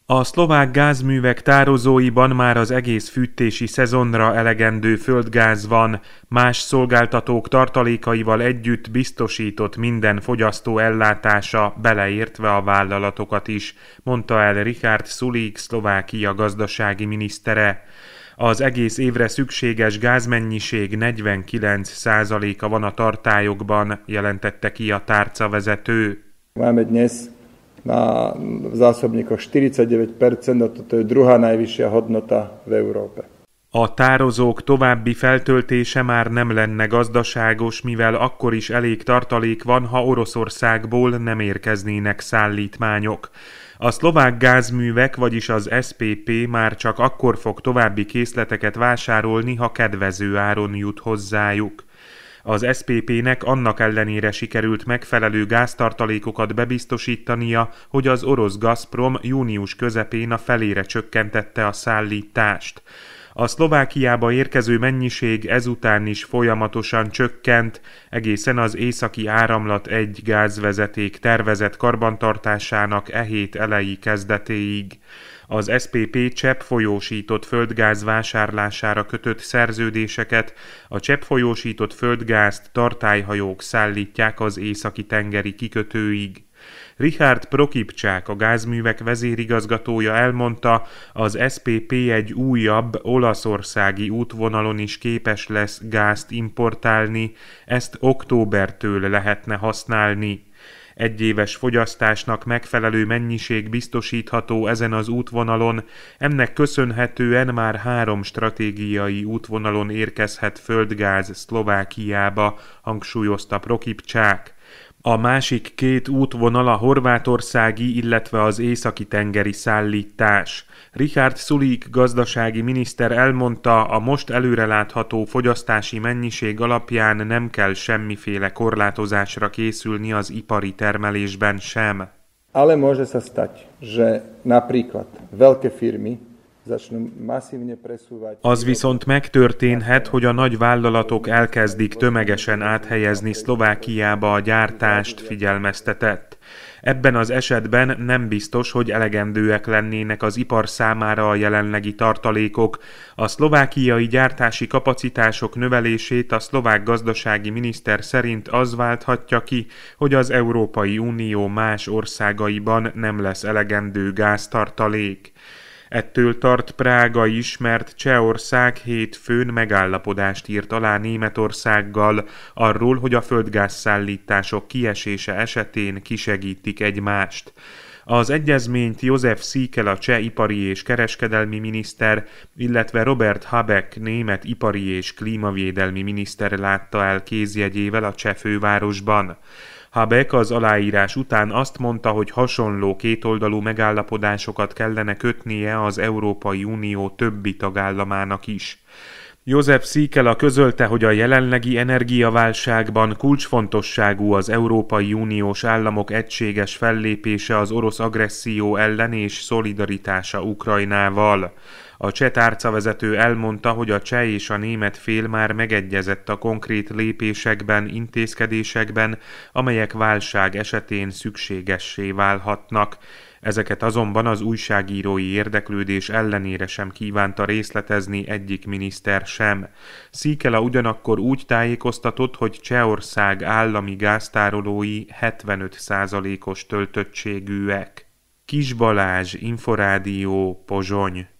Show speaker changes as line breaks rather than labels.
A szlovák gázművek tározóiban már az egész fűtési szezonra elegendő földgáz van, más szolgáltatók tartalékaival együtt biztosított minden fogyasztó ellátása, beleértve a vállalatokat is, mondta el Richard Sulík, Szlovákia gazdasági minisztere. Az egész évre szükséges gázmennyiség 49%-a van a tartályokban, jelentette ki a tárcavezető.
Na zásobníkoch 49%, a toto je druhá najvyššia hodnota v Európe.
A tározók további feltöltése már nem lenne gazdaságos, mivel akkor is elég tartalék van, ha Oroszországból nem érkeznének szállítmányok. A szlovák gázművek, vagyis az SPP már csak akkor fog további készleteket vásárolni, ha kedvező áron jut hozzájuk. Az SPP-nek annak ellenére sikerült megfelelő gáztartalékokat bebiztosítania, hogy az orosz Gazprom június közepén a felére csökkentette a szállítást. A Szlovákiába érkező mennyiség ezután is folyamatosan csökkent, egészen az északi áramlat 1 gázvezeték tervezett karbantartásának e hét elejé kezdetéig. Az SPP cseppfolyósított földgáz vásárlására kötött szerződéseket, a cseppfolyósított földgázt tartályhajók szállítják az északi tengeri kikötőig. Richard Prokipcsák, a gázművek vezérigazgatója elmondta, az SPP egy újabb olaszországi útvonalon is képes lesz gázt importálni, ezt októbertől lehetne használni. Egyéves fogyasztásnak megfelelő mennyiség biztosítható ezen az útvonalon, ennek köszönhetően már 3 stratégiai útvonalon érkezhet földgáz Szlovákiába, hangsúlyozta Prokipcsák. A másik 2 útvonal a horvátországi, illetve az északi-tengeri szállítás. Richard Sulík gazdasági miniszter elmondta, a most előrelátható fogyasztási mennyiség alapján nem kell semmiféle korlátozásra készülni az ipari termelésben sem.
Ale môže sa stať, že napríklad veľké firmy
az viszont megtörténhet, hogy a nagy vállalatok elkezdik tömegesen áthelyezni Szlovákiába a gyártást, figyelmeztetett. Ebben az esetben nem biztos, hogy elegendőek lennének az ipar számára a jelenlegi tartalékok. A szlovákiai gyártási kapacitások növelését a szlovák gazdasági miniszter szerint az válthatja ki, hogy az Európai Unió más országaiban nem lesz elegendő gáztartalék. Ettől tart Prága is, mert Csehország hétfőn megállapodást írt alá Németországgal arról, hogy a földgázszállítások kiesése esetén kisegítik egymást. Az egyezményt Jozef Síkel, a cseh ipari és kereskedelmi miniszter, illetve Robert Habeck, német ipari és klímavédelmi miniszter látta el kézjegyével a cseh fővárosban. Habeck az aláírás után azt mondta, hogy hasonló kétoldalú megállapodásokat kellene kötnie az Európai Unió többi tagállamának is. Jozef Síkel közölte, hogy a jelenlegi energiaválságban kulcsfontosságú az Európai Uniós államok egységes fellépése az orosz agresszió ellen és szolidaritása Ukrajnával. A cseh tárcavezető elmondta, hogy a cseh és a német fél már megegyezett a konkrét lépésekben, intézkedésekben, amelyek válság esetén szükségessé válhatnak. Ezeket azonban az újságírói érdeklődés ellenére sem kívánta részletezni egyik miniszter sem. Síkela ugyanakkor úgy tájékoztatott, hogy Csehország állami gáztárolói 75%-os töltöttségűek. Kis Balázs, Inforádió, Pozsony.